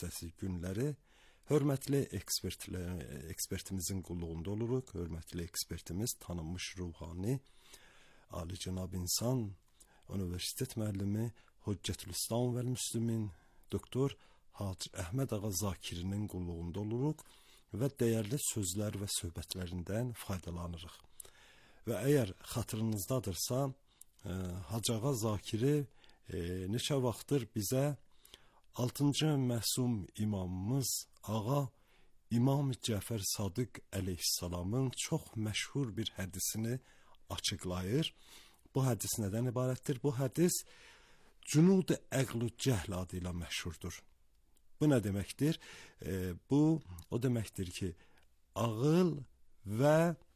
müddəti günləri hörmətli ekspertimizin qulluğunda oluruq. Hörmətli ekspertimiz tanınmış ruhani, alicənab insan, universitet müəllimi Hüccətülislam və Müslümin doktor Hacı Əhməd Ağa Zakirinin qulluğunda oluruq və dəyərli sözlər və söhbətlərindən faydalanırıq. Və əgər xatırınızdadırsa, Hacı Ağa Zakiri neçə vaxtdır bizə 6-cı məsum imamımız Ağa İmam Cəfər Sadıq əleyhissalamın çox məşhur bir hədisini açıqlayır. Bu hədis nədən ibarətdir? Bu hədis Cunud-i Əql-ü Cəhl adıyla məşhurdur. Bu nə deməkdir? Bu o deməkdir ki, ağıl və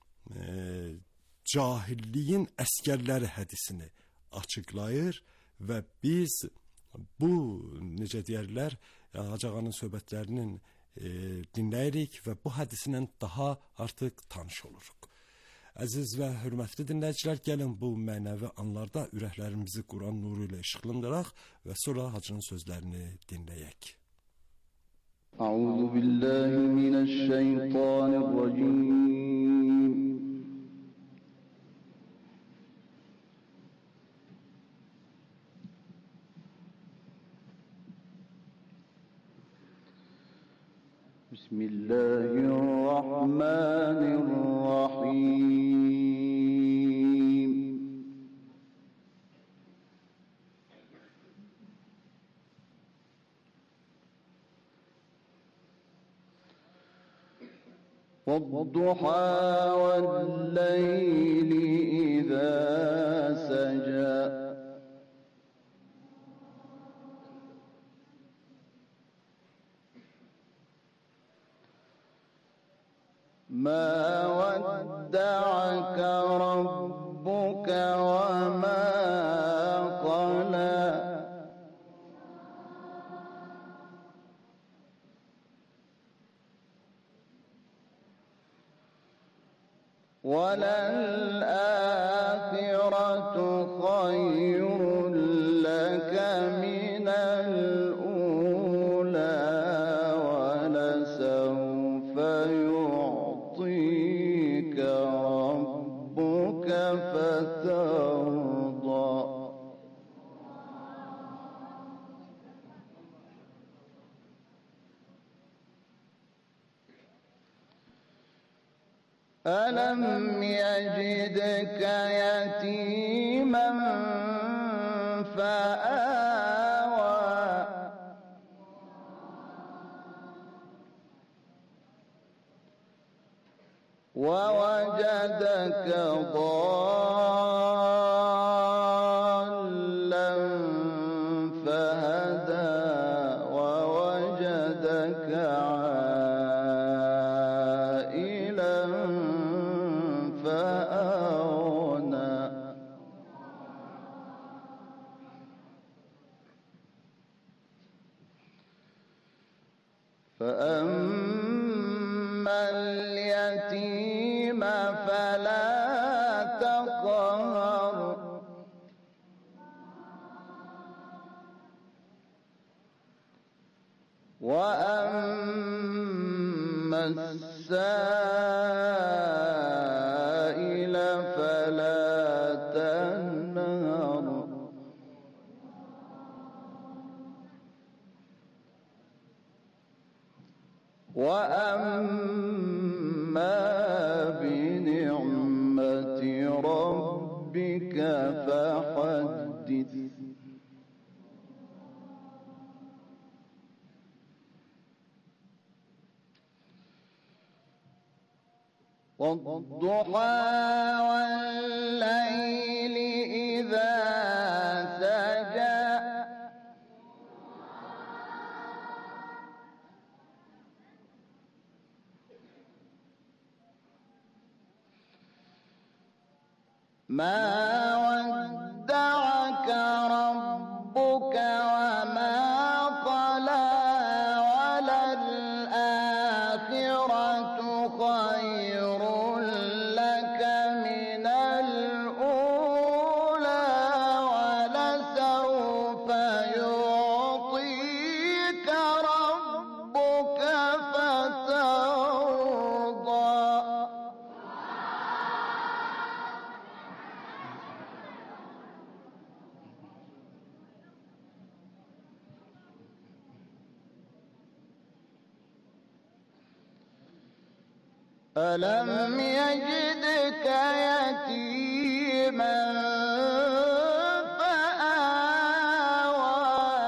cahilliyin əskərləri hədisini açıqlayır və biz bu, necə deyərlər, Hacı Ağanın söhbətlərinin dinləyirik və bu hədisindən daha artıq tanış oluruq. Əziz və hörmətli dinləyicilər, gəlin bu mənəvi anlarda ürəklərimizi Quran nuru ilə işıqlandıraq və sonra Hacının sözlərini dinləyək. Əuzu billahi minəşşeytanirracim. Bismillahirrahmanirrahim. وَالضُّحَى وَاللَّيْلِ إِذَا سَجَى مَا وَدَّعَكَ رَبُّكَ وَمَا قَلَى وَلَلْآخِرَةُ خَيْرٌ لَكَ مِنَ الْأُولَى وَلَسَوْفَ يُعْطِيكَ رَبُّكَ فَتَرْضَى أَلَمْ يَجِدْكَ يَتِيمًا فَآوَى وَوَجَدَكَ ضَالًّا فَهَدَى وَوَجَدَكَ عَائِلًا فَأَغْنَى فَأَمَّا الْيَتِيمَ فَلَا تَقْهَرْ وَأَمَّا السَّائِلَ فَلَا تَنْهَرْ وَأَمَّا بِنِعْمَةِ رَبِّكَ فَحَدِّثْ وَالضُّحَى وَاللَّيْلِ إِذَا سَجَى مَا وَدَّعَكَ رَبُّكَ وَمَا قَلَى وَلَلْآخِرَةُ خَيْرٌ لَكَ مِنَ الْأُولَى وَلَسَوْفَ يُعْطِيكَ رَبُّكَ ألم يجدك يتيما فآوى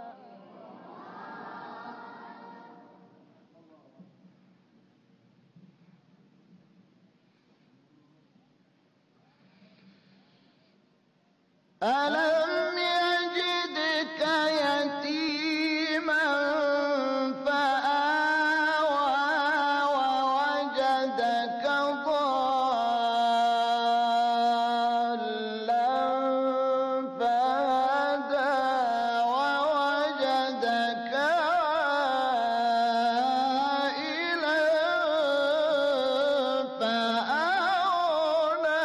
ألم يجدك يتيما فآوى ووجدك ضالا فهدى ووجدك عائلا فأغنى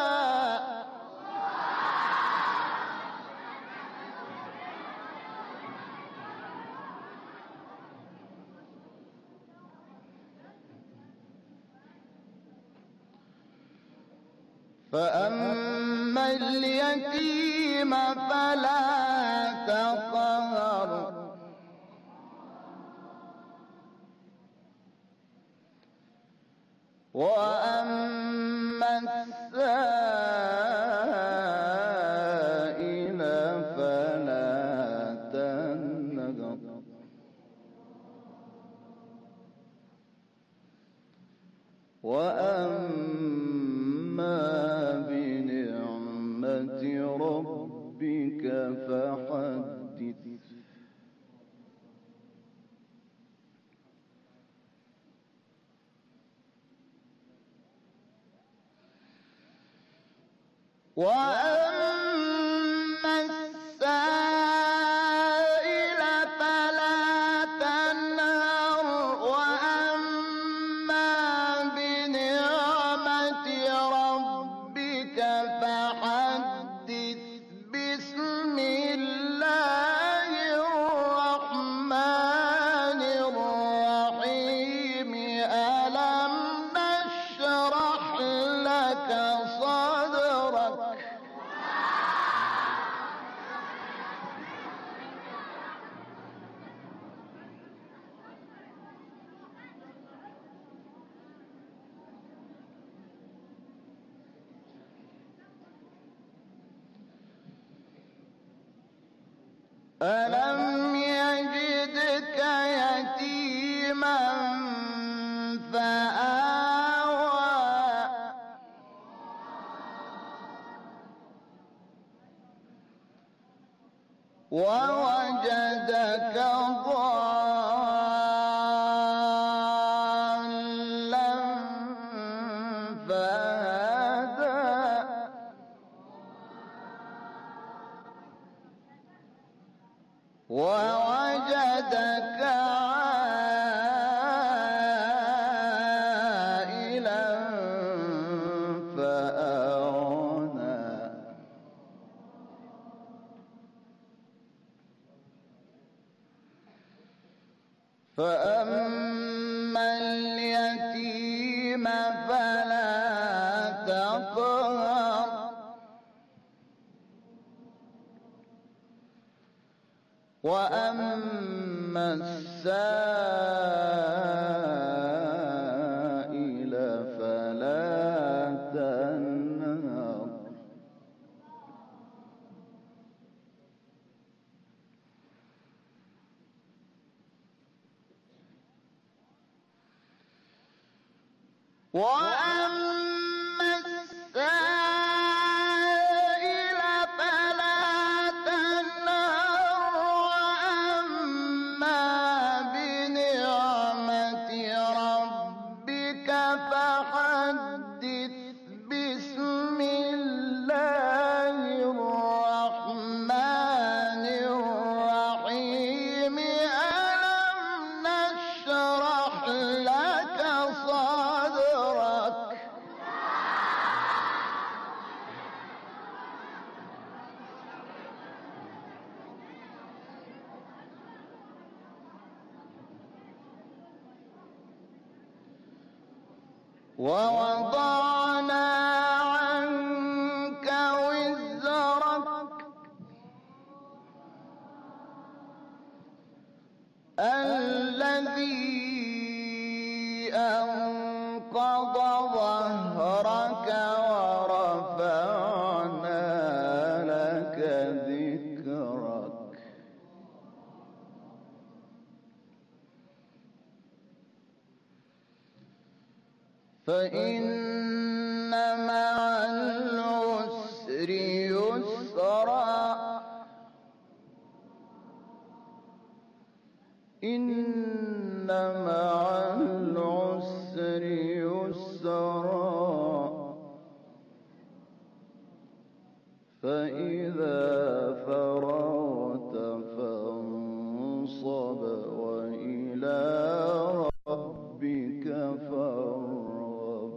فأما اليتيم فلا تقهر وأما السائل فلا تنهر وأما بنعمة ربك فحدث وأما السائل فلا تنهر وأما بنعمة ربك فحدث بسم الله الرحمن الرحيم ألم نشرح لك صدرك ألم يجدك يتيما فآوى ووجدك ضالا فهدى ووجدك عائلا فأغنى فأما اليتيم فلا تقهر وأما السائل فلا تنهر وأما السائل فلا تنهر وأما بنعمة ربك فحدث بسم الله الرحمن الرحيم ألم نشرح لك صدرك ووضعنا عنك وزرك الذي أنقض وأنقض ظهرك ورفعنا لك ذكرك فإن مع العسر يسرا إن مع العسر يسرا فإذا فرغت فانصب وإلى ربك فارغب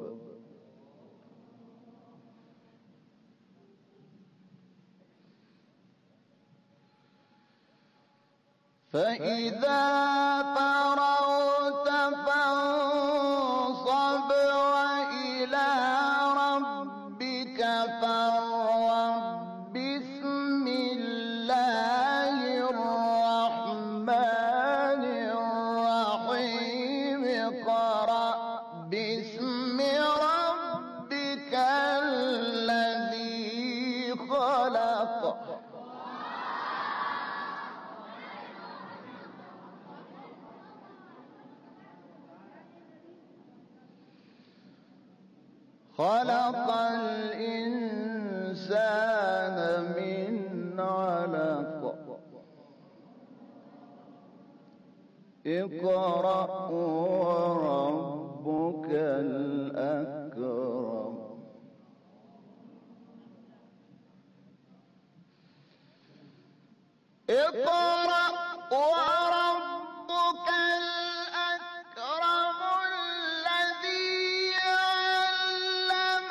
فإذا فرغت فانصب وإلى ربك فارغب بسم الله الرحمن الرحيم اقرأ باسم ربك الذي خلق خلق الإنسان من علق اقرأ وربك الأكرم اقرأ وربك الأكرم الذي علم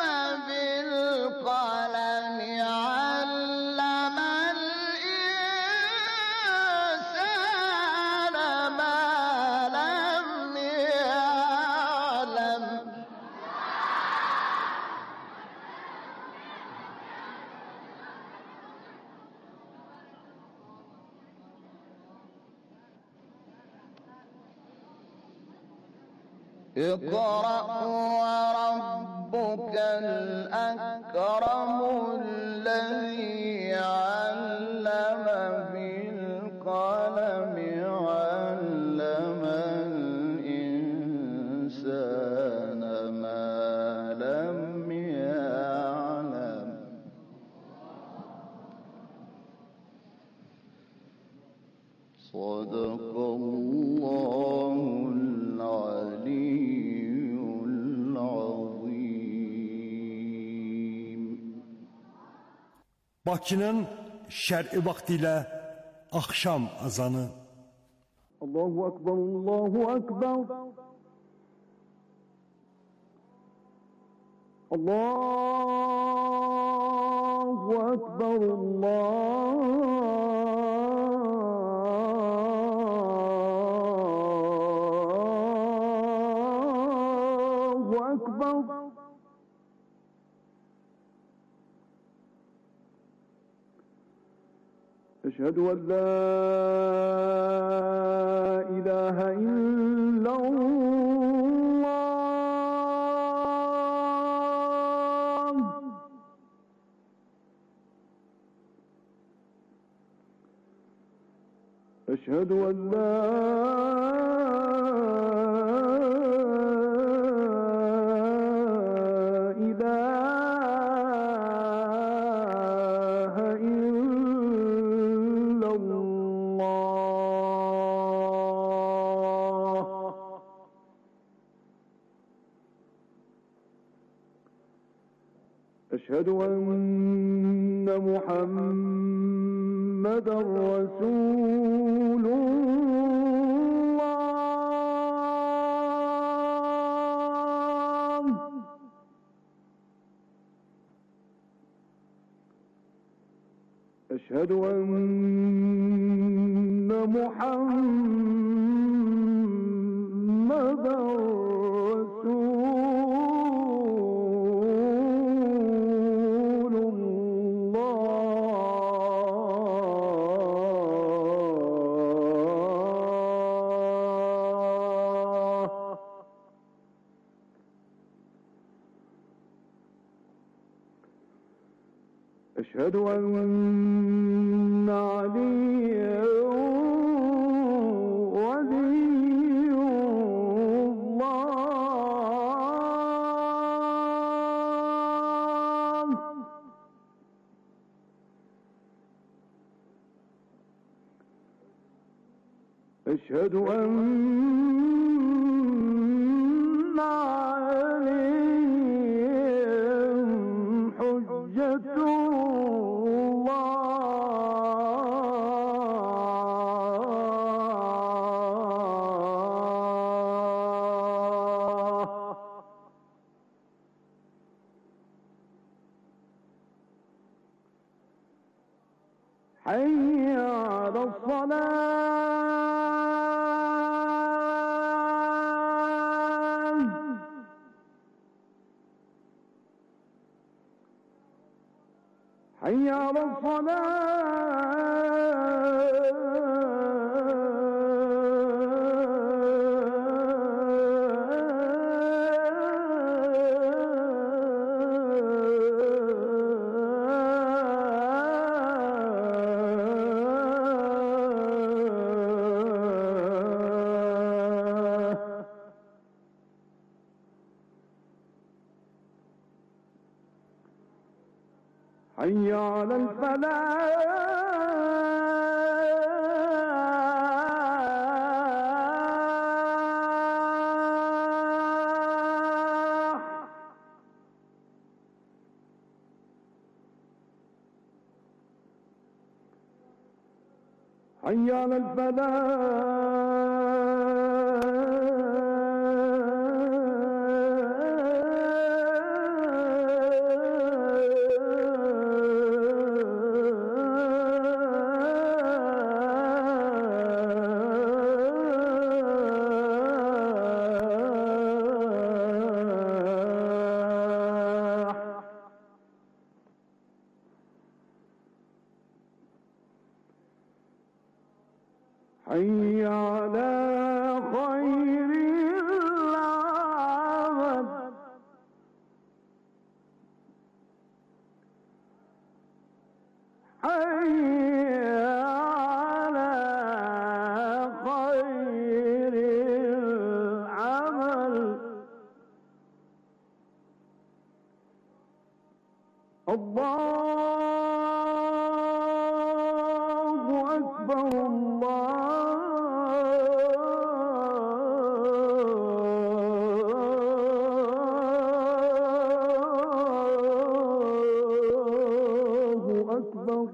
بالقلم علم الإنسان ما لم يعلم اقرأ وربك الأكرم الذي علم بالقلم علم الإنسان ما لم يعلم صدق الله العلي العظيم. Bakının şər'i vaxtı ilə axşam azanı. Allahu Akbar, Allahu Akbar. Allahu Akbar, Allahu Akbar. أشهد أن لا إله إلا الله أشهد أن لا أشهد أن محمدًا رسول الله أشهد أن محمدًا أشهد أن عليا ولي الله. أشهد أن عليهم حجة الله. حي على الصلاة. حي على الصلاة. حي على الفلاح. حي على الفلاح. حي على خير العمل. حي على خير العمل. الله أكبر. الله أكبر.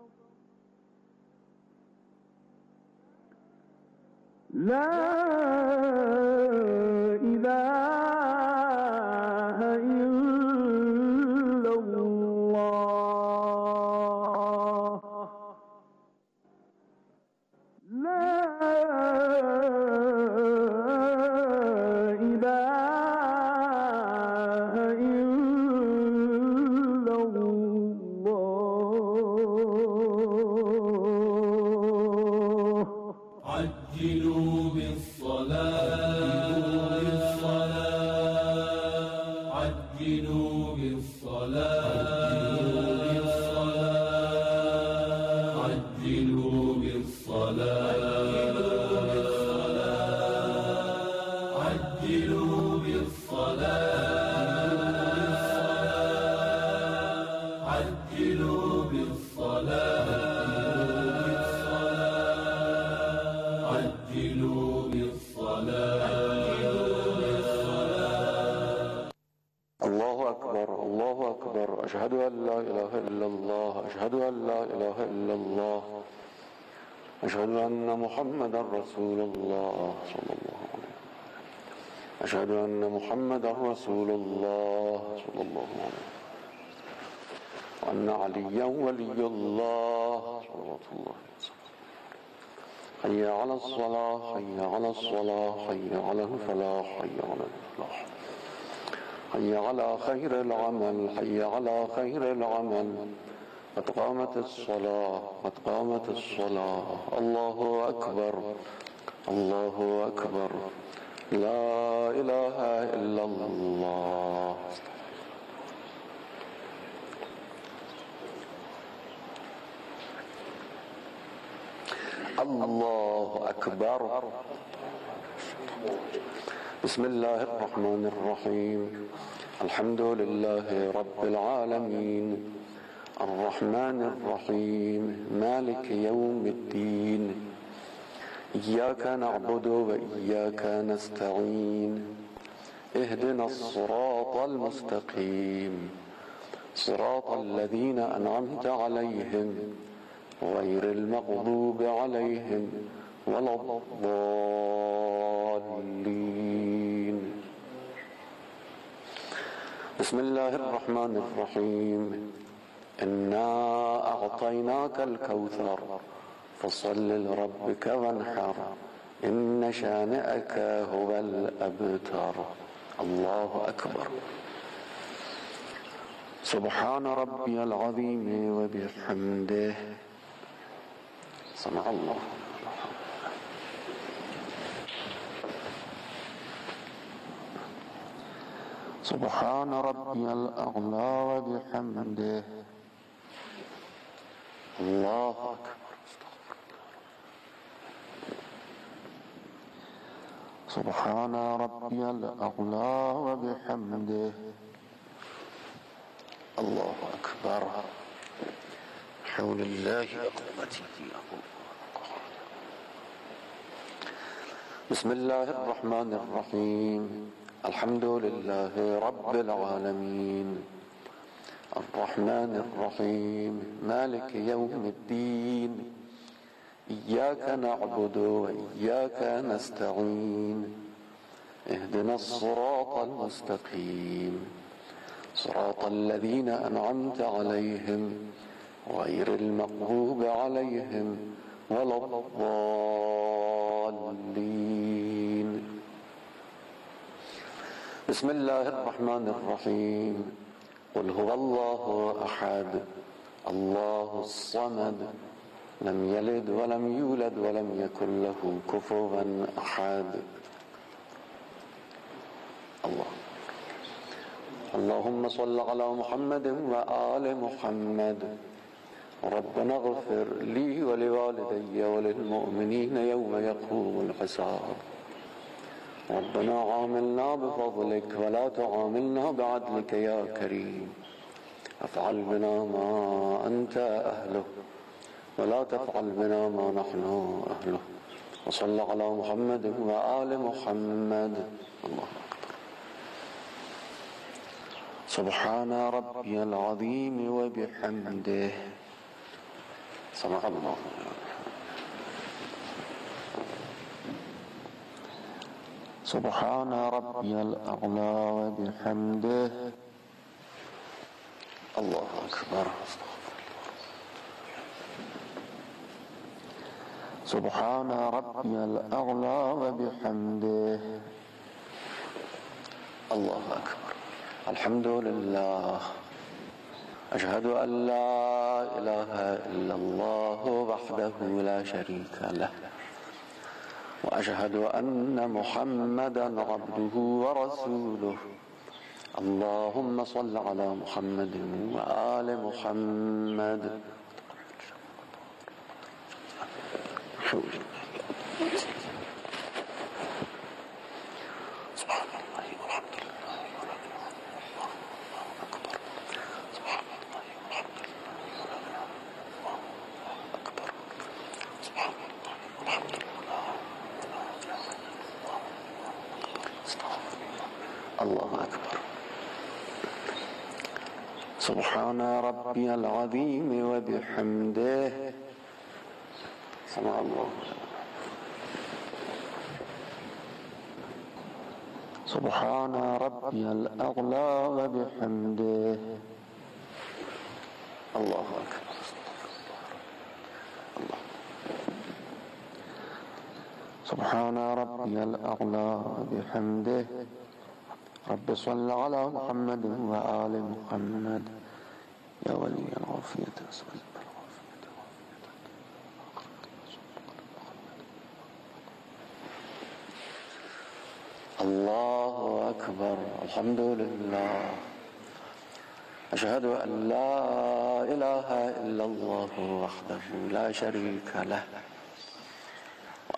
لا إله إلا الله. لا إله إلا الله. عجلوا بالصلاة. عجلوا بالصلاة. عجلوا بالصلاة. عجلوا بالصلاة. عجلوا بالصلاة. عجلوا بالصلاة. الله أكبر. الله أكبر. أشهد أن لا إله إلا الله. أشهد أن لا إله إلا الله. أشهد أن محمدا رسول الله صلى الله عليه وسلم. أشهد أن محمدا رسول الله صلى الله عليه وسلم. وأن عليا ولي الله صلوات الله عليه. حي على الصلاة. حي على الصلاة. حي على الفلاح. حي على الفلاح. حي على خير العمل. حي على خير العمل. قد قامت الصلاة. قد قامت الصلاة. الله أكبر. الله أكبر. لا إله إلا الله. الله أكبر. بسم الله الرحمن الرحيم. الحمد لله رب العالمين الرحمن الرحيم مالك يوم الدين إياك نعبد وإياك نستعين اهدنا الصراط المستقيم صراط الذين أنعمت عليهم غير المغضوب عليهم ولا الضالين. بسم الله الرحمن الرحيم. إنا أعطيناك الكوثر فصل لربك وانحر إن شانئك هو الأبتر. الله أكبر. سبحان ربي العظيم وبحمده. سمع الله. سبحان ربي الأعلى وبحمده. الله أكبر. سبحان ربي الأعلى وبحمده. الله أكبر. حول الله وقوته. بسم الله الرحمن الرحيم. الحمد لله رب العالمين الرحمن الرحيم مالك يوم الدين إياك نعبد وإياك نستعين اهدنا الصراط المستقيم صراط الذين أنعمت عليهم غير المغضوب عليهم ولا الضالين. بسم الله الرحمن الرحيم. قل هو الله أحد الله الصمد لم يلد ولم يولد ولم يكن له كفوا أحد. الله. اللهم صل على محمد وآل محمد. ربنا اغفر لي ولوالدي وللمؤمنين يوم يقوم الحساب. ربنا عاملنا بفضلك ولا تعاملنا بعدلك يا كريم. افعل بنا ما أنت أهله ولا تفعل بنا ما نحن أهله. وصل على محمد وآل محمد. الله أكبر. سبحان ربي العظيم وبحمده. سمع الله. سبحان ربي الأعلى وبحمده. الله أكبر. سبحان ربي الأعلى وبحمده. الله أكبر. الحمد لله. أشهد أن لا إله إلا الله وحده لا شريك له وأشهد أن محمدا عبده ورسوله. اللهم صل على محمد وآل محمد. سبحان الله والحمد لله ولا إله إلا الله أكبر. سبحان الله والحمد لله ولا إله أكبر. سبحان الله والحمد لله. الله أكبر. سبحان ربي العظيم وبحمده. سمع الله. سبحان ربي الأعلى وبحمده. الله أكبر. الله. سبحان ربي الأعلى وبحمده. رب صل على محمد وآل محمد. يا ولي العافية أسأل الله أكبر. الحمد لله. أشهد أن لا إله إلا الله وحده لا شريك له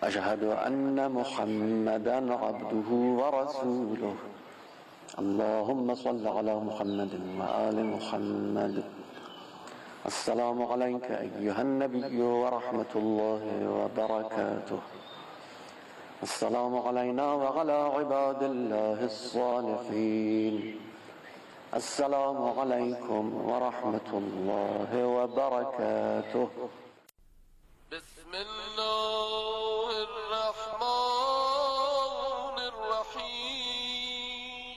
أشهد أن محمدا عبده ورسوله اللهم صل على محمد وآل محمد. السلام عليك أيها النبي ورحمة الله وبركاته. السلام علينا وعلى عباد الله الصالحين. السلام عليكم ورحمة الله وبركاته. بسم الله الرحمن الرحيم.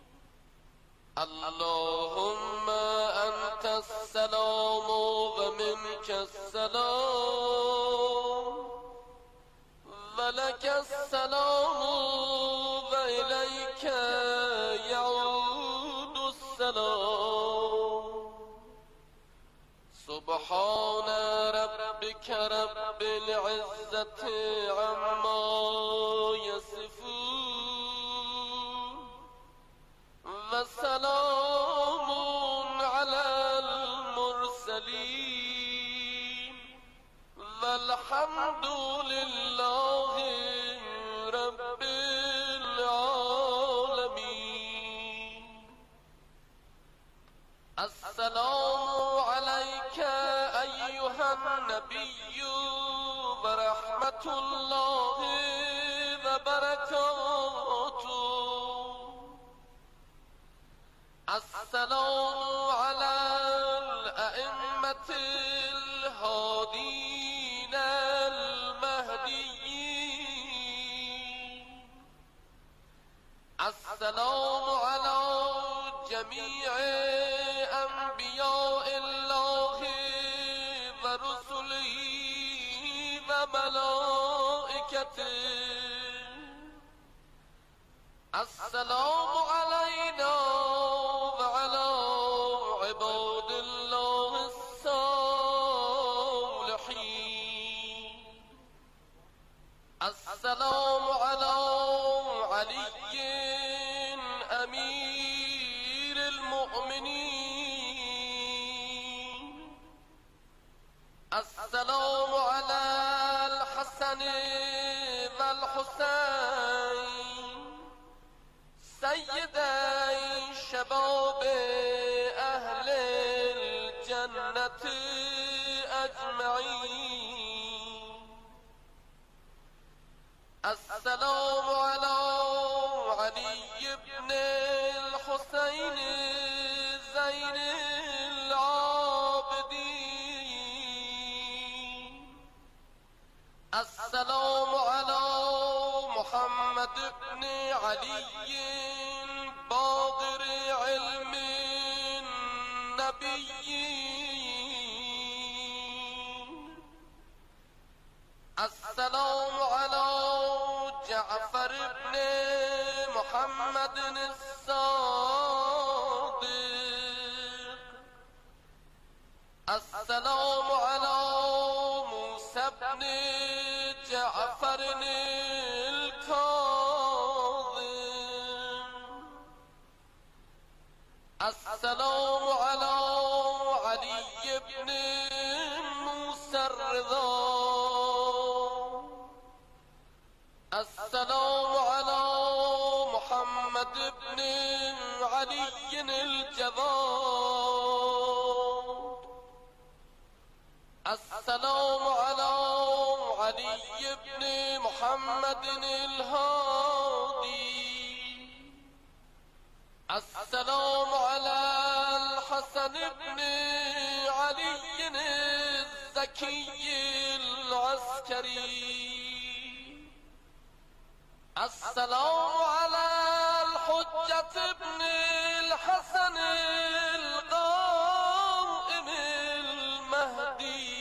اللهم أنت السلام ومنك السلام ولك السلام وإليك يعود السلام. سبحان ربك رب العزة عما يصفون وسلام على المرسلين والحمد لله رب العالمين. السلام عليك أيها النبي ورحمة الله وبركاته. السلام على الأئمة الهادين المهديين. السلام على جميع أنبياء الله ورسله وملائكته. السلام علينا وعلى عباد الله الصالحين. السلام على علي أمير المؤمنين. السلام على الحسن والحسين سيدي شباب أهل الجنة أجمعين. السلام على علي بن الحسين زين العابدين. السلام على محمد بن علي باقر علم النبيين. السلام على جعفر بن محمد الصادق. السلام على موسى بن جعفر الكاظم. السلام على علي بن موسى الرضا. السلام على محمد بن علي الجواد. السلام على علي بن محمد الهادي. السلام على الحسن بن علي الزكي العسكري. السلام على الحجة بن الحسن القائم المهدي.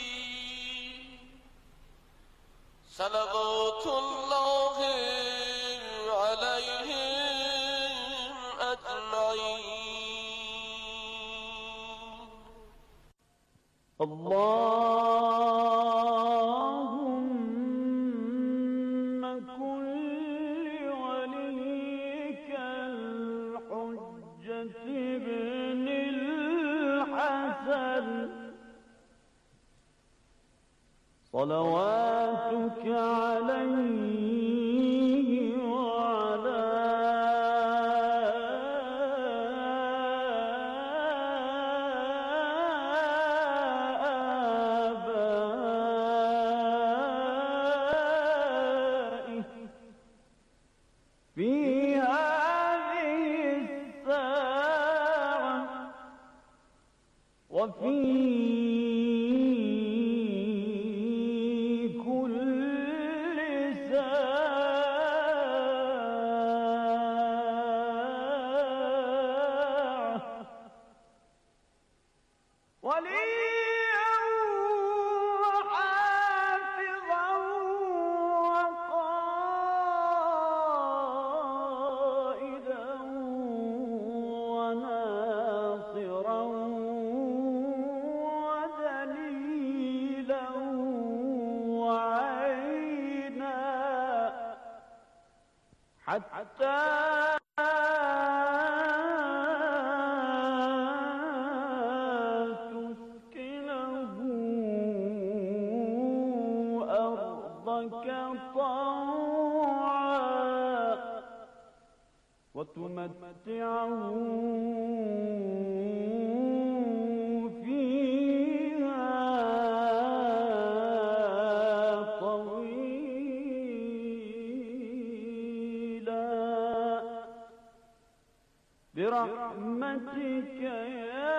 صلوات الله عليهم أجمعين. اللهم كن لوليك الحجة ابن الحسن صلواتك عليه وعلى آبائه في هذه الساعة وفي حتى تسكنه أرضك طوعا وتمتعه برحمتك يا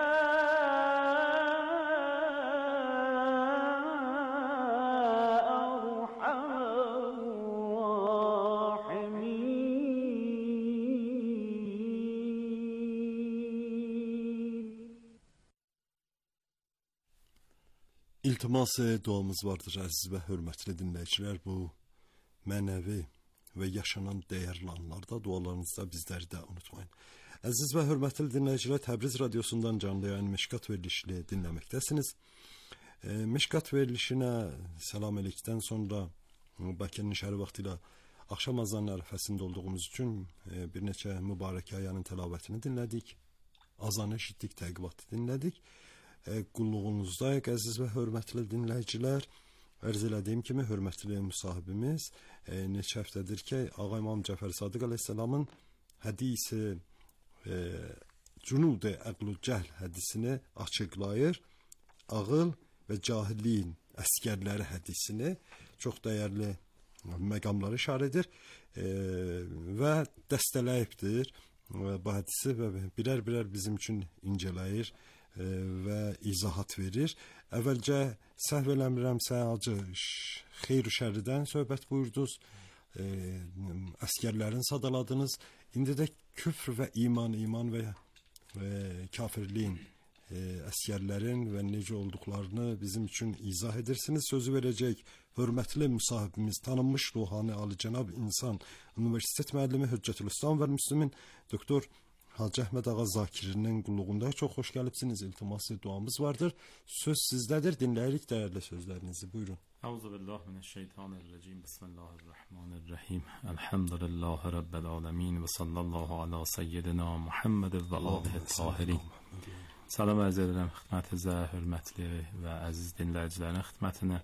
أرحم الراحمين. İltimas duamız vardır əziz və hörmətli dinləyicilər. Bu mənəvi və yaşanan dəyərli anlarda dualarınızda bizləri də unutmayın. Əziz və hörmətli dinləyicilər, Təbriz radiosundan canlı yayın Meşkat verilişini dinləməkdəsiniz. Meşkat verilişinə salam eləkdən sonra Bakının şəhəri vaxtı ilə axşam azanı ərəfəsində olduğumuz üçün bir neçə mübarək ayanın təlavətini dinlədik. Azanı eşitdik, təqibatı dinlədik. Qulluğunuzdayıq əziz və hörmətli dinləyicilər. Ərz elədiyim kimi hörmətli müsahibimiz neçə həftədir ki, Ağa İmam Cəfər Sadiq əleyhissalamın hədisi Cunud-i Əql-ü Cəhl hədisini açıqlayır. Ağıl və cahilliyin əskərləri hədisini çox dəyərli məqamları işarə edir və dəstələyibdir bu hədisi və birər-birər bizim üçün incələyir və izahat verir. Əvvəlcə səhv eləmirəmsə Hacı xeyr-ü şərridən söhbət buyurdunuz, əskərlərin sadaladınız. İndi də küfr və iman və kafirliyin əskərlərin və necə olduqlarını bizim üçün izah edirsiniz. Sözü verəcək hörmətli müsahibimiz, tanınmış ruhani alicənab insan, universitet müəllimi Hüccətülislam və Müslümin doktor Hacı Əhməd Ağa Zakirinin qulluğunda. Çox xoş gəlibsiniz. İltiması duamız vardır. Söz sizdədir. Dinləyirik dəyərli sözlərinizi. Buyurun. Euzubillahimineşşeytanirracim. Bismillahirrahmanirrahim. Elhamdülillahi Rabbil alemin ve sallallahu ala seyyidina Muhammed və alihi tahirin. Salam ərz edirəm xidmətinizə, hörmətli və əziz dinləyicilərin xidmətinə.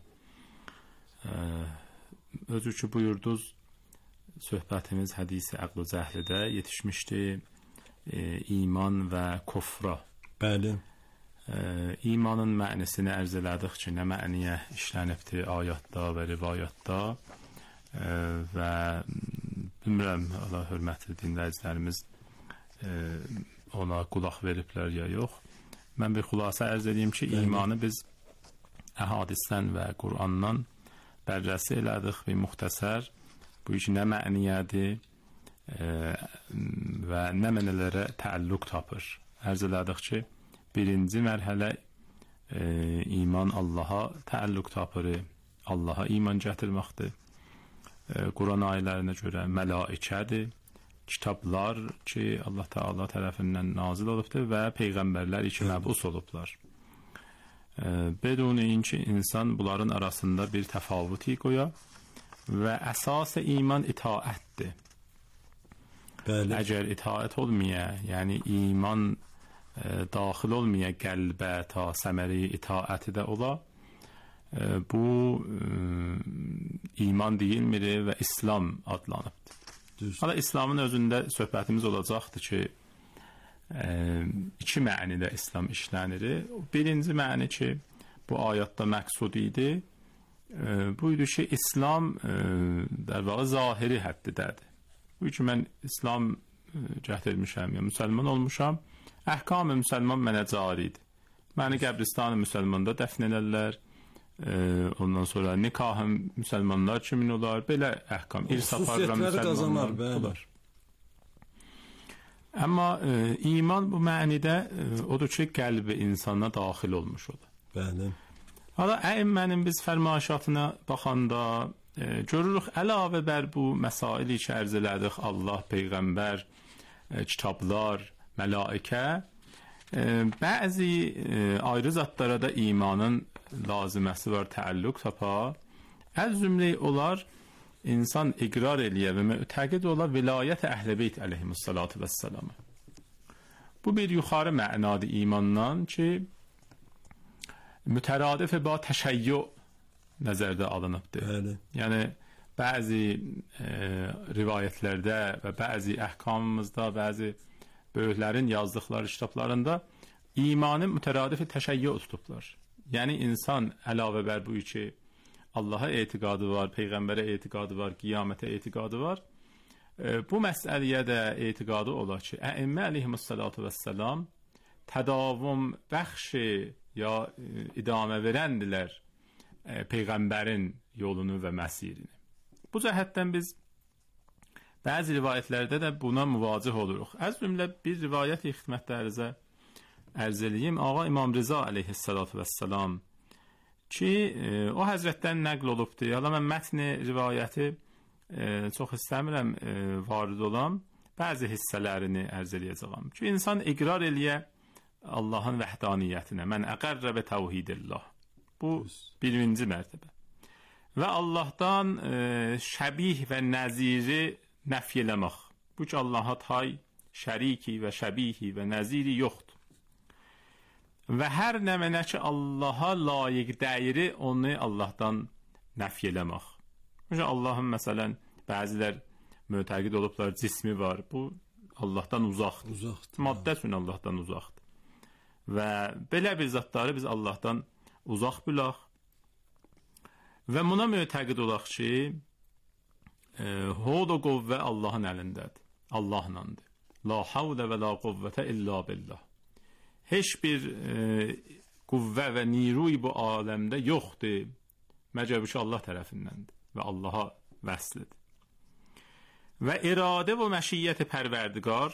Özü ki buyurdunuz, söhbətimiz hədisi Əql-ü Cəhlidə yetişmişdi. İman və kufra. Bəli. İmanın mənisini ərz elədik ki, nə məniyə işlənibdir ayətdə və rivayətdə və bilmirəm, Allah hörmətli dinləyicilərimiz ona qulaq veriblər ya yox. Mən bir xülasə ərz edeyim ki, imanı biz əhadisdən və Qur'andan bərrəsi elədik və müxtəsər. Bu iş nə məniyədir və nə mənələrə təəlluq tapır. Ərz elədik ki, birinci mərhələ iman Allaha təəlluq tapır, Allaha iman gətirməkdir. Quran ayələrinə görə mələikədir, kitablar ki Allah Teala tərəfindən nazil olubdur və peyğəmbərlər ki məbus olublar. Bedun ki insan bunların arasında bir təfavüti qoya və əsas iman itaətdir. Bəli. Əgər itaət olmaya, yəni iman daxil olmaya qəlbə ta səməri itaəti də ola, bu iman deyilmir və İslam adlanıbdır. Hala İslamın özündə söhbətimiz olacaqdır ki, iki mənidə İslam işlənir. Birinci məni ki, bu ayətdə məqsud idi. Bu idi ki, İslam der vaxtı zahiri həddidədir. Bu ki, mən İslam gətirmişəm, ya müsəlman olmuşam, əhkam-ı müsəlman mənə caridir. Məni qəbristan-ı müsəlmanda dəfn elərlər, ondan sonra nikahım müsəlmanlar kimin olar, belə əhkam, irs aparılan müsəlmanlar olar. Amma iman bu mənidə odur ki, qəlbi insana daxil olmuş olur. Bəli. Hala əimmənin biz fərmaişatına baxanda görürük, əlavə bər bu məsaili ki, ərz elədik, Allah, Peyğəmbər, kitablar, mələikə, bəzi ayrı zatlara da imanın laziməsi var, təəlluq tapa. Az cümlə olar, insan iqrar eləyə və mütəqid ola vilayət Əhl-i Beyt əleyhimussalatu vəssalam. Bu bir yuxarı mənadır imandan ki, mütəradif ba təşəyyü nəzərdə alınıbdır. Bəli. Yəni, bəzi rivayətlərdə və bəzi əhkamımızda, bəzi böyüklərin yazdıqları kitablarında imanı mütəradif təşəyyü tutublar. Yəni, insan əlavə bər bu ki, Allaha etiqadı var, Peyğəmbərə etiqadı var, qiyamətə etiqadı var. Bu məsələyə də etiqadı ola ki, əimmə əleyhimussalatu vəssalam tədavüm bəxşi ya idamə verəndilər Peyğəmbərin yolunu və məsirini. Bu cəhətdən biz bəzi rivayətlərdə də buna müvacih oluruq. Az cümlə bir rivayət xidmətlərinizə ərz eləyim. Ağa İmam Rıza əleyhissalatu vəssalam ki, o həzrətdən nəql olubdur. Hala mən mətni rivayəti çox istəmirəm varid olam. Bəzi hissələrini ərz eləyəcəm. Ki, insan iqrar eləyə Allahın vəhdaniyyətinə. Mən əqərrə və təvhidillah. Bu birinci mərtəbə. Və Allahdan şəbih və nəziri nəfi eləmək. Bu ki, Allaha tay, şəriki və şəbihi və nəziri yoxdur. Və hər nə mənə ki, Allaha layiq dəyiri, onu Allahdan nəfi eləmək. Çünki Allahın, məsələn, bəzilər mütəqid olublar, cismi var. Bu, Allahdan uzaqdır. Uzaqdır. Maddə üçün Allahdan uzaqdır. Və belə bir zatları biz Allahdan uzaq bilək. Və buna mütəqid olaq ki, hod o qovvə Allahın əlindədir. Allahlandır. La havlə və la quvvətə illa billah. Heç bir quvvə və niruy bu aləmdə yoxdur. Məcəb ki, Allah tərəfindəndir və Allaha vəslidir. Və iradə və məşiyyət pərverdigar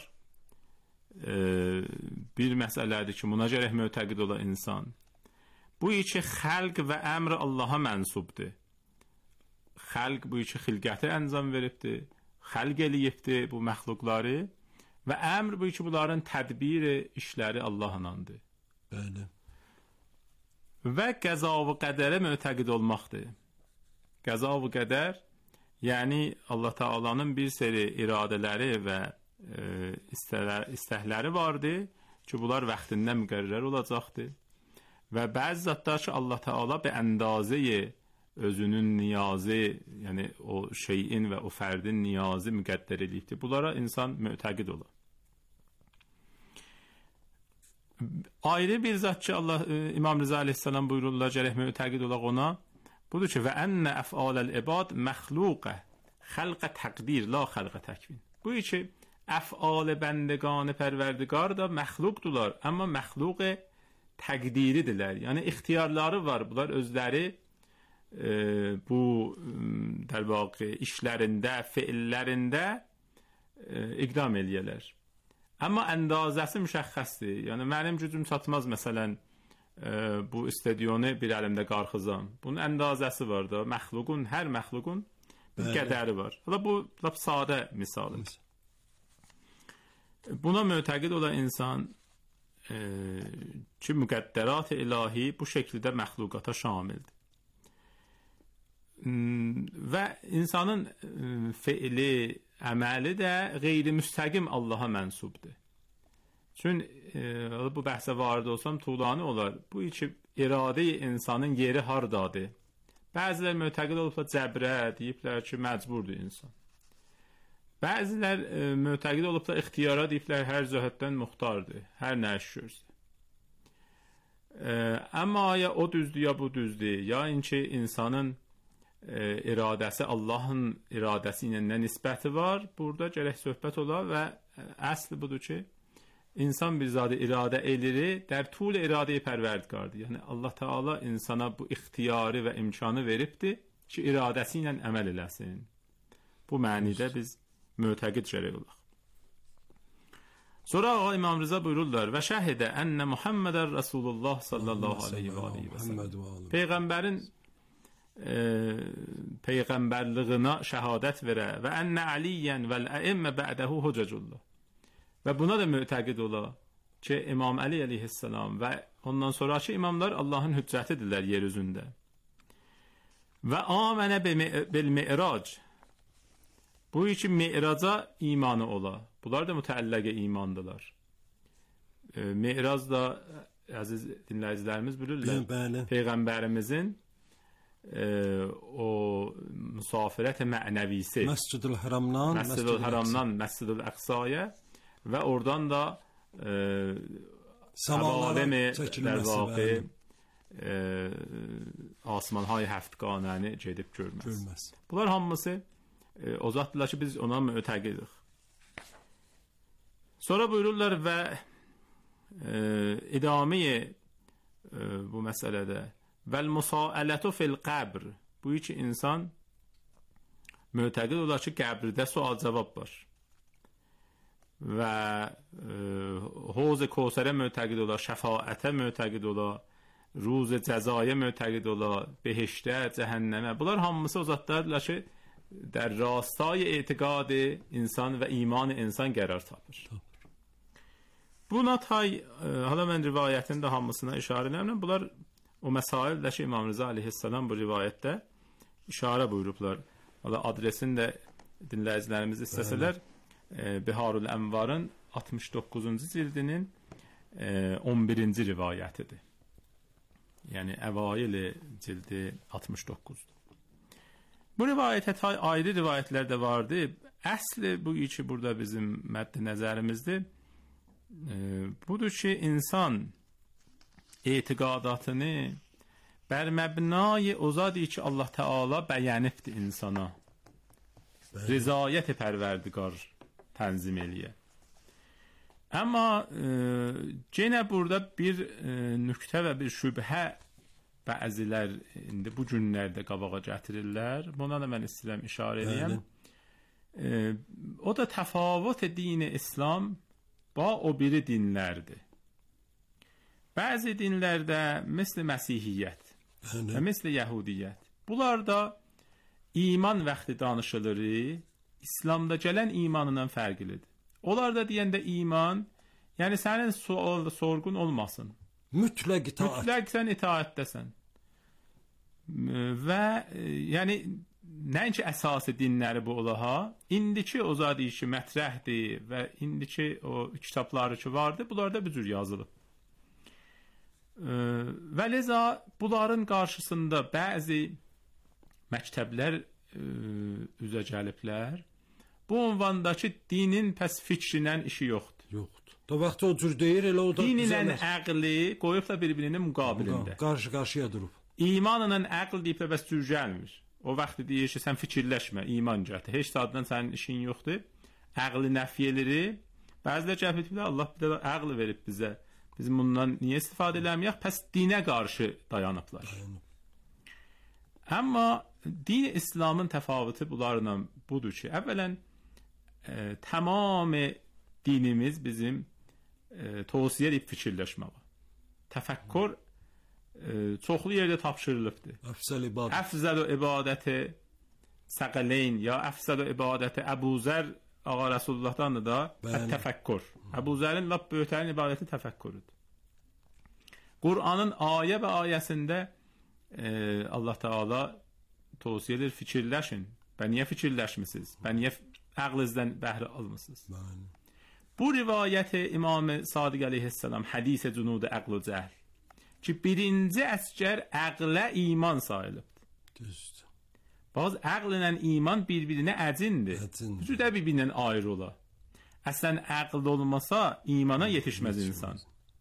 bir məsələdir ki, buna gərək mütəqid ola insan. Bu ki, xəlq və əmr Allaha mənsubdur. Xəlq bu ki, xilqəti əncam veribdir, xəlq eləyibdir bu məxluqları və əmr bu ki, bunların tədbiri, işləri Allahınandır. Bəli. Və qəza və qədərə mütəqid olmaqdır. Qəza və qədər, yəni Allah Taala'nın bir seri iradələri və istəkləri vardır ki, bunlar vaxtından müqərrər olacaqdır. Və bəzi zatlar ki, Allah Taala be əndazəyə özünün niyazı, yəni o şeyin və o fərdin niyazı müqəddər edibdir. Bunlara insan mütəqid olar. Ayrı bir zat ki, Allah İmam Rıza əleyhissalam buyururlar, gərək mütəqid olaq ona. Budur ki, və ənnə əf'aləl ibad məxluqə xəlqə təqdir, la xəlqə təkvin. Bu ki, əf'al bəndəqan pərverdigar da məxluqdular, amma məxluq təqdiridirlər. Yəni ixtiyarları var. Bunlar özləri bu der vaqi işlərində, feillərində iqdam eləyirlər. Amma əndazəsi müşəxxəsdir. Yəni mənim gücüm çatmaz, məsələn, bu stadionu bir əlimdə qarxızam. Bunun əndazəsi var da, məxluqun, hər məxluqun bir qədəri var. Hala bu lap sadə misaldır. Buna mütəqid olan insan ki, müqəddərat-ı ilahi bu şəkildə məxluqata şamildir. Və insanın feili, əməli də qeyri-müstəqim Allaha mənsubdur. Çün bu bəhsə varid olsam tuğlanı olar. Bu iki iradə-i insanın yeri hardadır? Bəzilər mötəqid olublar cəbrə, deyiblər ki, məcburdur insan. Bəzilər mötəqid olublar ixtiyara, deyiblər hər cəhətdən muxtardır, hər nə iş görsə. Amma ya o düzdür, ya bu düzdür, ya inki insanın iradəsi Allahın iradəsi ilə nə nisbəti var, burada gərək söhbət ola və əsli budur ki, insan bir zadı iradə edir, der tul iradə-i pərverdigardır. Yəni Allah Teala insana bu ixtiyarı və imkanı veribdir ki, iradəsi ilə əməl eləsin. Bu mənidə biz mötəqid gərək olaq. Sonra Ağa İmam Rıza buyururlar və şəhidə ənə Muhammedər Rasulullah sallallahu aleyhi və aleyhi və səlləm. Peyğəmbərin peyğəmbərliyinə şəhadət verə və ənə Aliyyən vəl-əimmə bə'dəhu hüccəcullah. Və buna da mütəqid ola ki, İmam Əli əleyhissalam və ondan sonraki imamlar Allahın hüccətidirlər yer üzündə. Və amənə bil-mi'rac. Bu iki mi'raca imanı ola. Bunlar da mütəəlləqə imandılar. Mi'rac da, əziz dinləyicilərimiz bilirlər, Peyğəmbərimizin o müsafirət mənəvisi Məscid-ül Haramdan Məscid-ül Əqsaya və oradan da səmalara çəkilməsi asmanhay həftqanəni gedib görməz. Bunlar hamısı o zatdırlar ki, biz ona mütəqidik. Sonra buyururlar və idamiyi bu məsələdə vəl-musaələtu fil-qəbr. Bu iki insan mütəqid olar ki, qəbrdə sual-cavab var. Və Hovz-ı Kevsərə mütəqid olar, şəfaətə mütəqid olar, ruz-ı cəzaya mütəqid olar, behiştə, cəhənnəmə. Bunlar hamısı o zatlardırlar ki, در راستای اعتقاد insan və iman insan qərar tapır. Buna tay, hala mən rivayətin də hamısına işarə edirəm. Bunlar o məsaildə ki, İmam Rıza aleyhissalam bu rivayətdə işarə buyurublar. Hala adresini də dinləyicilərimiz istəsələr, Biharul Ənvarın 69-cu cildinin 11-ci rivayətidir. Yəni əvaili cildi 69-dur. Bu rivayətə ayrı rivayətlər də vardı. Əsli bu iki burada bizim məddi nəzərimizdir. Budur ki, insan etiqadatını bər məbnai o zadı ki, Allah Teala bəyənibdir insana. Rizayət-i pərverdigar tənzim eləyə. Amma yenə burada bir nüktə və bir şübhə bəzilər indi bu günlərdə qabağa gətirirlər. Buna da mən istəyirəm işarə edeyim. O da təfavut dini İslam ba o biri dinlərdir. Bəzi dinlərdə misli Məsihiyyət və misli Yəhudiyyət. Bunlarda iman vaxtı danışılır, İslamda gələn imanından fərqlidir. Onlar da deyəndə iman, yəni sənin sual sorğun olmasın. Mütləq itaat. Mütləq sən itaatdəsən. Və yəni nəinki əsası dinləri bu olaha, indiki o zadı ki mətrəhdir və indiki o kitabları ki vardı, bunlar da bu cür yazılıb. Və liza bunların qarşısında bəzi məktəblər üzə gəliblər. Bu ünvandakı dinin pəs fikrindən işi yoxdur. Yoxdur. Da vaxt o cür deyir, elə o da din ilə əqli qoyubla bir-birinin müqabilində. Qarşı-qarşıya durub. İmanla əql deyib bəs cür gəlmir. O vaxt deyir ki, sən fikirləşmə, iman gətir. Heç zaddan sənin işin yoxdur. Əqli nəfi edir. Bəzilə gəlib deyir, Allah bir də əql verib bizə. Biz bundan niyə istifadə eləməyək? Pəs dinə qarşı dayanıblar. Amma din İslamın təfavutu bunlarla budur ki, əvvələn tamam dinimiz bizim tövsiyə edib fikirləşmək. Təfəkkür çoxlu yerdə tapşırılıbdır. Əfzəl ibadəti səqələyn ya əfzəl ibadəti Əbu Zər Ağa Rəsullahdan da təfəkkür. Əbu Zərin lap böyüklərin ibadəti təfəkkürüdür. Qur'anın ayə və ayəsində Allah Teala tövsiyə edir, fikirləşin. Bə niyə fikirləşmisiniz? Bə niyə əqlinizdən bəhrə almısınız? bu rivayət İmam Sadiq əleyhissalam hədis cunud aql və cəhl ki birinci əsgər aqlə iman sayılıbdır. Düzdür. Bazı aqllə iman bir-birinə əcindir. Cüdə bir-birindən ayrı ola. Əslən aql olmasa imana yetişməz insan.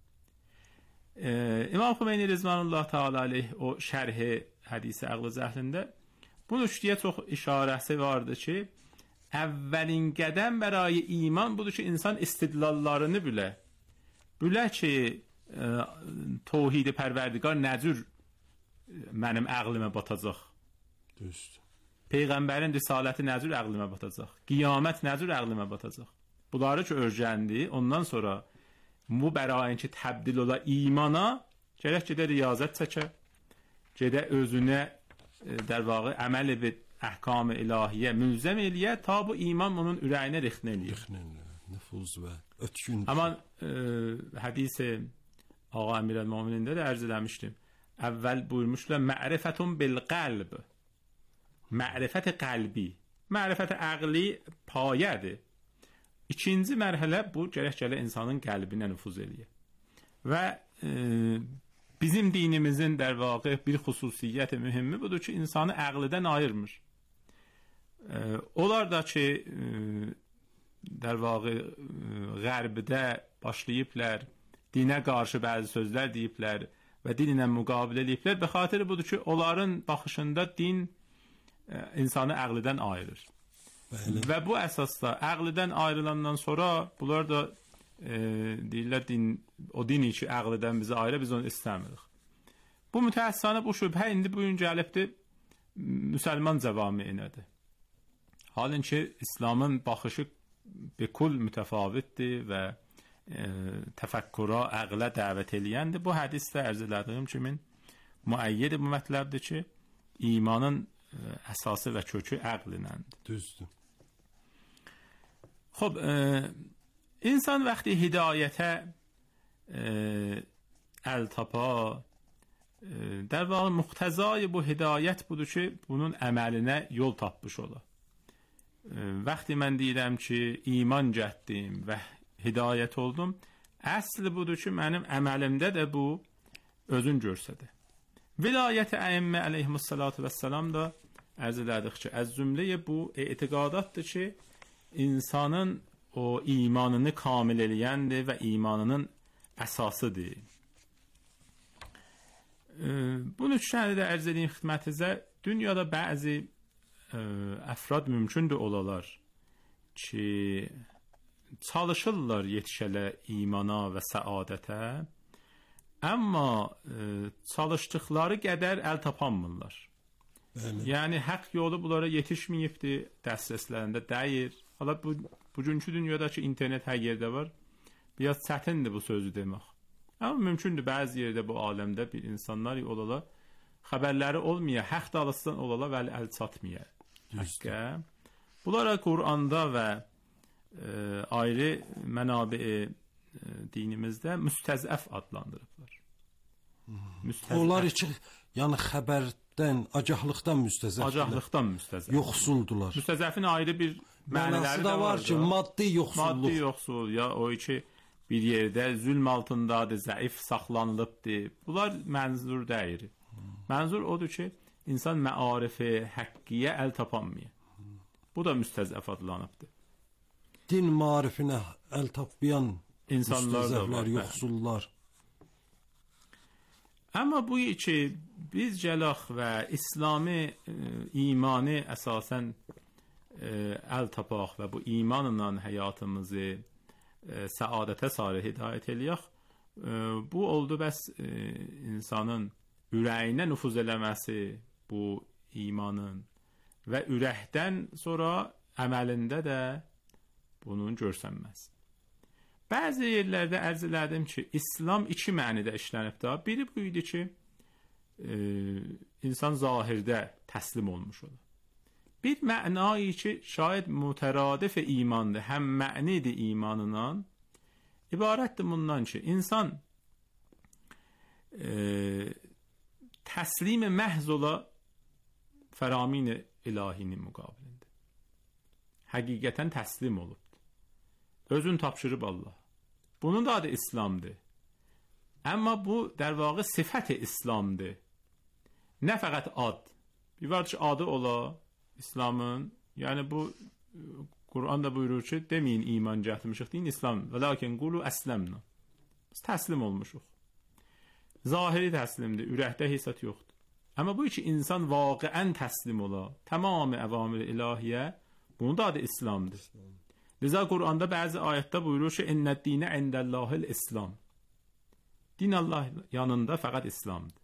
İmam Xümeyni Rızvanullah Teala aleyh o şərhi hədisi aql cəhlində bu nüştiyə çox işarəsi vardı ki, əvvəlin qədəm bərayi iman budur ki, insan istidlallarını bilə ki, tövhid-i pərverdigar nəcür mənim əqlimə batacaq. Düzdür. Peyğəmbərin risaləti nəcür əqlimə batacaq. Qiyamət nəcür əqlimə batacaq. Bunları ki öyrəndi, ondan sonra bu bərayin ki təbdil ola imana, gərək gedə riyazət çəkə, gedə özünə در واقع əməl edib əhkam-ı ilahiyyə mülzəm eləyə ta bu iman onun ürəyinə rixnə eləyir. Nüfuz və ötkün. Amma hədis Ağa Əmirəl-Möminində də ərz eləmişdim. Əvvəl buyurmuşlar ma'rifatun bil qalb. Ma'rifət qəlbi. Ma'rifət əqli payədir. İkinci mərhələ bu gərək insanın qəlbinə nüfuz eləyir. Və bizim dinimizin der vaqe bir xüsusiyyəti mühimmi budur ki, insanı əqlidən ayırmır. Onlar da ki, der vaqe qərbdə başlayıblar, dinə qarşı bəzi sözlər deyiblər və dinlə müqabilə ediblər. Be xatirə budur ki, onların baxışında din insanı əqlidən ayırır. Bəli. Və bu əsasda əqlidən ayrılandan sonra bunlar da deyirlər o din ki əqlidən bizi ayırır, biz onu istəmirik. Bu mütəəssisانه bu şübhə indi bu gün gəlibdir müsəlman cəvamiinədir. Halin ki İslamın baxışı bikul mütəfavitdir və təfəkkura, əqlə dəvət eləyəndir. Bu hədisdə ərz elədiyim kimi müəyyid bu mətləbdir ki, imanın əsası və kökü əqlinəndir. Düzdür. Xob, insan vəqti hidayətə əl tapa, der vaqı muqtəzayı bu hidayət budur ki, bunun əməlinə yol tapmış ola. Vəqti mən deyirəm ki, iman cəhdim və hidayət oldum, əsli budur ki, mənim əməlimdə də bu özün görsədir. Vilayət-i əimmə əleyhimussalatu vəssalam da ərz elədik ki, əz cümləyə bu etiqadatdır ki, insanın o imanını kamil eləyəndir və imanının əsasıdır. Bunu üçəni də ərz edeyim xidmətinizə. Dünyada bəzi əfrad mümkündür olalar ki, çalışırlar yetişələ imana və səadətə, amma çalışdıqları qədər əl tapanmırlar. Yəni, haqq yolu bunlara yetişməyibdir, dəstəslərində dəyir. Hala bugünkü dünyada ki, internet hər yerdə var, biraz çətindir bu sözü demək. Amma mümkündür bəzi yerdə bu aləmdə bir insanlar olala, xəbərləri olmaya, haqq dalısından olala və əl çatmaya. Həqqə. Bunlara Qur'anda və ayrı mənabi dinimizdə müstəzəf adlandırıblar. Onlar üçün, yəni xəbərdən, acahlıqdan müstəzəfdirlər. Acahlıqdan müstəzəf. Yoxsuldular. Müstəzəfin ayrı bir mənələri də var ki, maddi yoxsulluq. Maddi yoxsul, ya o ki, bir yerdə zülm altındadır, zəif saxlanılıbdır. Bunlar mənzur deyir. Mənzur odur ki, insan məarifi, həqqiyə əl tapanmıyor. Bu da müstəzəf adlanıbdır. Din marifinə əl tapmayan insanlar da var, yoxsullar. Amma bu ki, biz gələk və İslami imanı əsasən əl tapaq və bu imanla həyatımızı səadətə sarı hidayət eləyək, bu oldu bəs insanın ürəyinə nüfuz eləməsi bu imanın və ürəkdən sonra əməlində də bunun görsənməz. Bəzi yerlərdə ərz elədim ki, İslam iki mənidə işlənibdir. Biri bu idi ki, insan zahirdə təslim olmuş olur. Bir mənayı ki, şayad mütəradif imandır, həm mənidir imanından, ibarətdir bundan ki, insan təslim məhz ola fəramin ilahinin müqabilində. Həqiqətən təslim olubdur. özün tapşırıb Allah. Bunun da adı İslamdır. Amma bu der vaqiə sifət-i İslamdır. Nə fəqət ad. Bir var ki, adı ola İslamın. Yəni bu Quran da buyurur ki, deməyin iman gətirmişik, deyin İslam. Və lakin qulu əsləmna. Biz təslim olmuşuq. Zahiri təslimdir, ürəkdə hissət yoxdur. Amma bu ki, insan vaqiən təslim ola, tamamı əvamir ilahiyyə, bunun da adı İslamdır. Liza Quranda bəzi ayətdə buyurur ki, İnnəd dinə indəllahil İslam. Din Allah yanında fəqət İslamdır.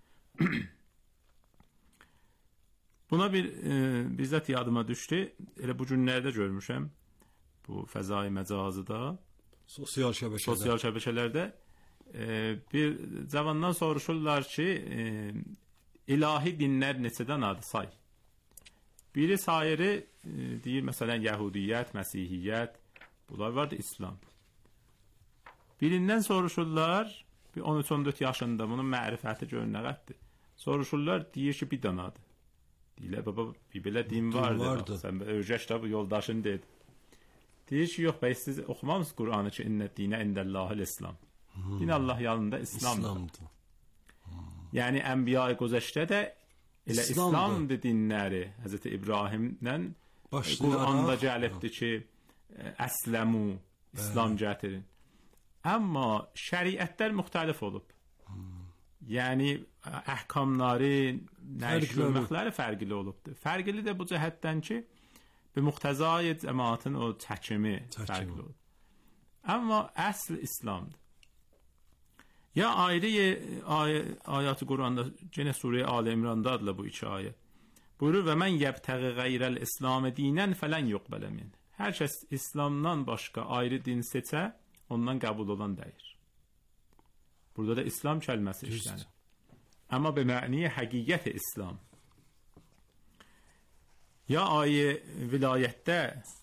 Buna bizzət yadıma düşdü. Elə bu günlərdə görmüşəm. Bu fəzai məcazıda, sosial şəbəkələrdə bir cavandan soruşurlar ki, ilahi dinlər neçədən adı say? Biri sayırı deyir, məsələn, Yahudiyyət, Məsihiyyət, bunlar vardı İslam. Birindən soruşurlar, bir 13-14 yaşında, bunun mərifəti görünəqətdir. Soruşurlar, deyir ki, bir danadır. Deyirlər, baba, bir belə din vardı. Sən öyrəş də bu yoldaşın dedi. Deyir ki, yox, bəy, siz oxumamısınız Qur'anı ki, İnnəd dinə indəllahil İslam. Din Allah yanında İslamdır. Yəni, Ənbiya-i Quzəşdə də elə İslamdır dinləri. Həzrəti İbrahimdən Qur'anda gəlibdir ki, əsləmu, İslam gətirin. Amma şəriətlər müxtəlif olub. Yəni, əhkamları, nəşrülməkləri fərqli olubdur. Fərqli də bu cəhətdən ki, bir muxtəzai cəmaatın o çəkimi fərqli olub. Amma əsl İslamdır. Ya ayrı ayatı Qur'anda, gene Sure-i Ali İmran'da adla bu iki ayet. Buyurur, və mən yəbtəği qeyrəl İslamı dinən fələn yuqbələ min. Hər kəs İslamdan başqa ayrı din seçə, ondan qəbul olan dəyir. Burada da İslam kəlməsi işlənir. Amma be məniyə həqiqət-i İslam. Ya ayə vilayətdə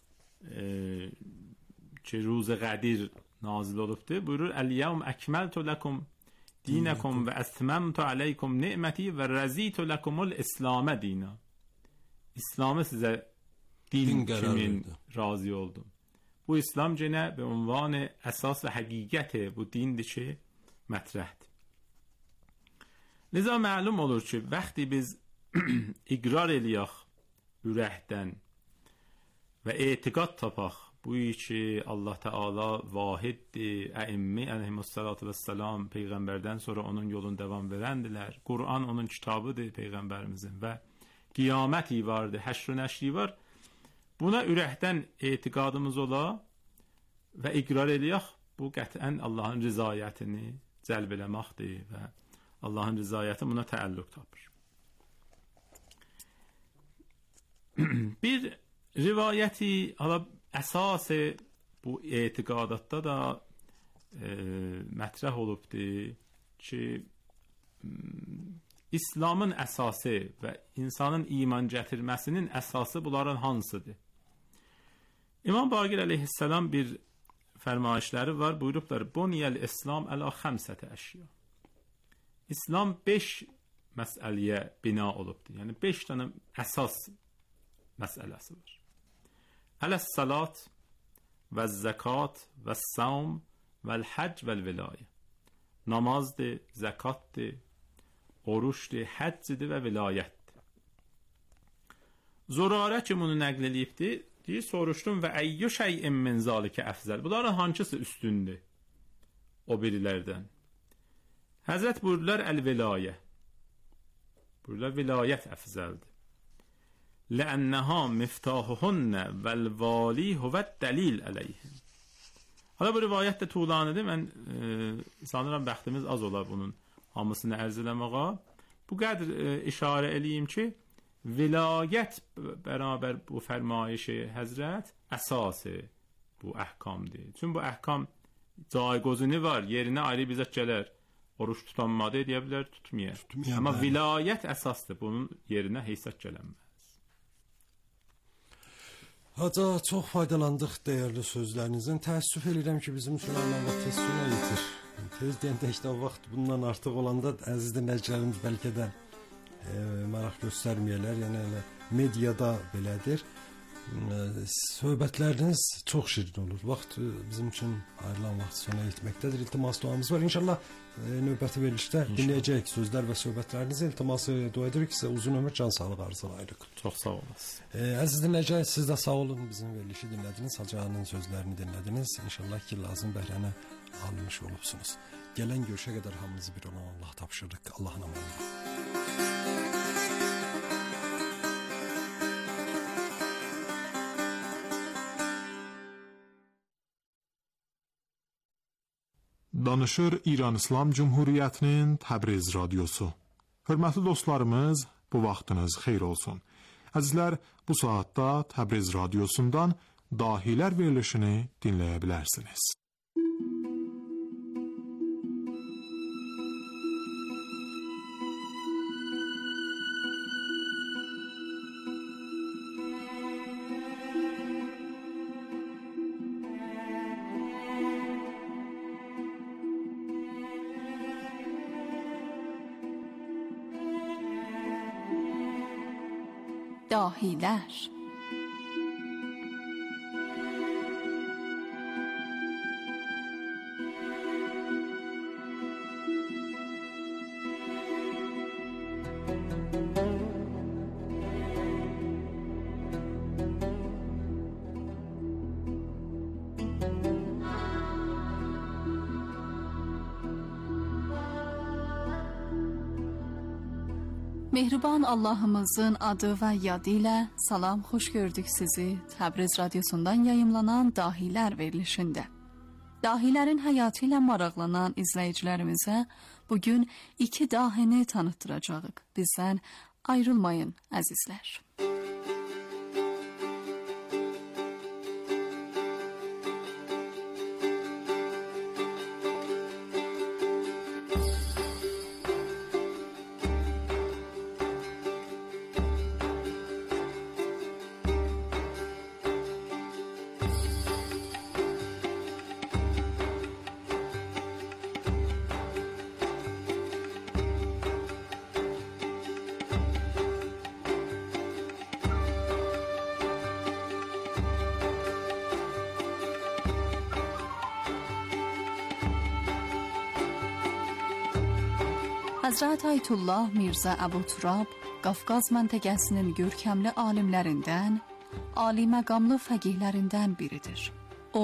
ki, Ruz-i Qədir nazil olubdur. Buyurur, Əl-yevm əkməltu ləkum dinəkum və əsməmtu aleykum ni'məti və rəzitu ləkumul İslamə dinə. İslamı sizə din kimin razı oldum. Bu İslam genə be ünvanı əsas və həqiqəti bu dindir ki, mətrəhdir. Liza məlum olur ki, vəxti biz iqrar eləyək ürəkdən və etiqad tapaq, bu ki, Allah Teala vahiddir, əimmi əleyhissalatu vesselam Peyğəmbərdən sonra onun yolunu davam verəndilər. Qur'an onun kitabıdır Peyğəmbərimizin və qiyaməti vardır, həşr-ü nəşri var. Buna ürəkdən etiqadımız ola və iqrar eləyək, bu qətən Allahın rızayətini cəlb eləməkdir və Allahın rızayəti buna təəlluq tapır. Bir rivayəti əsas bu etiqadatda da mətrəh olubdur ki, İslamın əsası və insanın iman gətirməsinin əsası bunların hansıdır? İmam Baqir əleyhissalam bir fərmayişləri var, buyurublar, Buniyəl İslam əla xəmsətə əşya. İslam 5 məsələyə bina olubdur. Yəni 5 dənə əsas məsələsi var. Əl-salat və zəkat və savm vəl-həc vəl-vilayə. Namazdır, zəkatdır, oruçdur, həccdir və vilayətdir. Zurarə ki, bunu nəql eləyibdir, deyir, soruşdum və əyyü şeyin min zalikə əfzəl. Bunların hansısı üstündür o birilərdən? Həzrət buyurdular, əl-vilayə. Buyurdular, vilayət əfzəldir. Ləənnəhə miftahuhunnə vəl-vali huvət dəlil əleyhin. Hala bu rivayət də tuğlanıdır. Mən sanıram bəxtimiz az olar bunun hamısını ərz eləməğa. Bu qədər işarə eləyim ki, vilayət bərabər bu fərmayişi həzrət əsası bu əhkamdır. Çünki bu əhkam caygozunu var, yerinə ayrı bizət gələr. Oruç tutanmadı deyə bilər, tutmayır. Amma vilayət əsasdır, bunun yerinə heysət gələnməz. Haca, çox faydalandıq dəyərli sözlərinizdən. Təəssüf edirəm ki, bizim üçün anlamaq tez sona yetir. Tez deyəndə işte vaxt bundan artıq olanda əziz dinləyicilərimiz bəlkə də maraq göstərməyələr. Yəni elə mediada belədir. söhbətləriniz çox şirin olur. Vaxt bizim üçün ayrılan vaxt sona yetməkdədir. İltimas duamız var. İnşallah növbəti verilişdə dinləyəcəyik sözlər və söhbətlərinizi. İltiması dua edirik sizə uzun ömür, can sağlığı arzulayırıq. Çox sağ olasınız. Əziz dinləyicilər, siz də sağ olun. Bizim verilişi dinlədiniz, Hacı'nın sözlərini dinlədiniz. İnşallah ki, lazım bəhrəni almış olubsunuz. Gələn görüşə qədər hamınızı bir olan Allah tapşırırıq. Allah'ın amanına. Danışır İran İslam Cumhuriyyətinin Təbriz radiosu. Hörmətli dostlarımız, bu vaxtınız xeyir olsun. Əzizlər, bu saatda Təbriz radiosundan Dahilər verilişini dinləyə bilərsiniz. داهیلر. Mehriban Allah'ımızın adı və yadı ilə salam, xoş gördük sizi Təbriz radiosundan yayımlanan Dahilər verilişində. Dahilərin həyatı ilə maraqlanan izləyicilərimizə bugün 2 dahini tanıtdıracağıq. Bizdən ayrılmayın əzizlər. Həzrət Ayətullah Mirzə Əbu Turab Qafqaz məntəqəsinin görkəmli alimlərindən, ali məqamlı fəqihlərindən biridir. O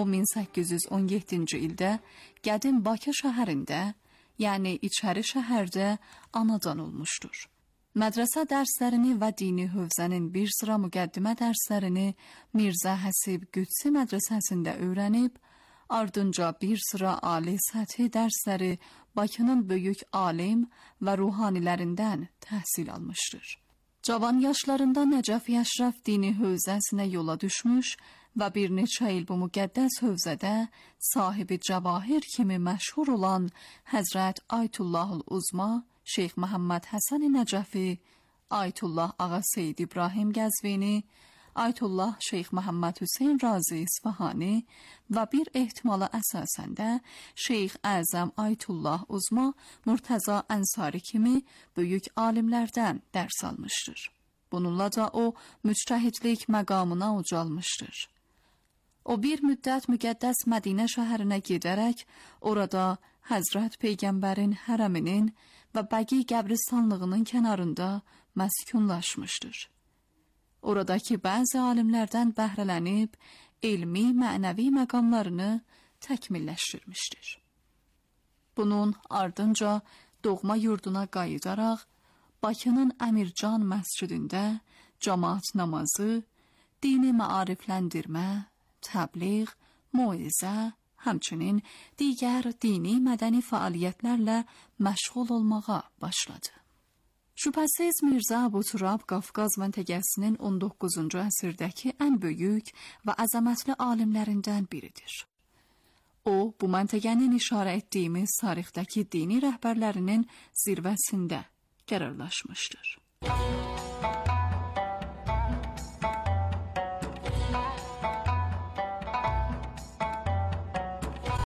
1817-ci ildə qədim Bakı şəhərində, yəni içəri şəhərdə anadan olmuşdur. Mədrəsə dərslərini və dini hövzənin bir sıra müqəddimə dərslərini Mirzə Həsib Qüdsi mədrəsəsində öyrənib, ardınca bir sıra ali səthi dərsləri Bakının böyük alim və ruhanilərindən təhsil almışdır. Cavan yaşlarında Nəcəf Əşrəf dini hövzəsinə yola düşmüş və bir neçə il bu müqəddəs hövzədə sahibi cəvahir kimi məşhur olan Həzrət Ayətullahul Uzma, Şeyx Məhəmməd Həsən Nəcəfi, Ayətullah Ağa Seyyid İbrahim Qəzvini, Ayətullah Şeyx Məhəmməd Hüseyn Razi İsfahani və bir ehtimala əsasən də Şeyx Əzəm Ayətullah Uzma Murtəza Ənsari kimi böyük alimlərdən dərs almışdır. Bununla da o müctəhidlik məqamına ucalmışdır. O bir müddət müqəddəs Mədinə şəhərinə gedərək orada Həzrət Peyğəmbərin hərəminin və Bəqi qəbristanlığının kənarında məskunlaşmışdır. Oradakı bəzi alimlərdən bəhrələnib, elmi, mənəvi məqamlarını təkmilləşdirmişdir. Bunun ardınca doğma yurduna qayıdaraq, Bakının Əmircan məscidində cəmaət namazı, dini maarifləndirmə, təbliğ, moizə, həmçinin digər dini mədəni fəaliyyətlərlə məşğul olmağa başladı. Şübhəsiz Mirzə Əbu Turab Qafqaz məntəqəsinin 19-cu əsrdəki ən böyük və əzəmətli alimlərindən biridir. O, bu məntəqənin işarə etdiyimiz tarixdəki dini rəhbərlərinin zirvəsində qərarlaşmışdır.